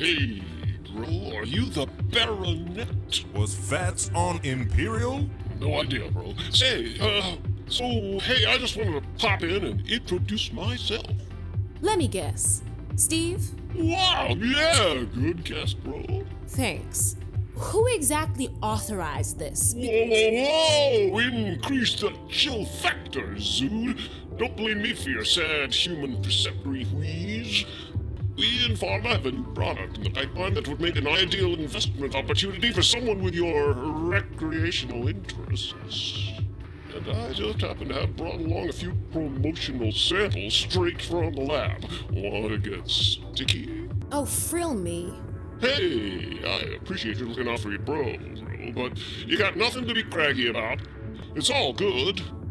Hey, bro, are you the Baronet? Was Fats on Imperial? No idea, bro. Say, hey, I just wanted to pop in and introduce myself. Let me guess. Steve? Wow, yeah, good guess, bro. Thanks. Who exactly authorized this? Whoa! Increase the chill factor, Zood. Don't blame me for your sad human perceptory wheeze. We in Pharma have a new product in the pipeline that would make an ideal investment opportunity for someone with your recreational interests. And I just happen to have brought along a few promotional samples straight from the lab. Want to get sticky? Oh, frill me. Hey, I appreciate you looking out for your bro, but you got nothing to be craggy about. It's all good.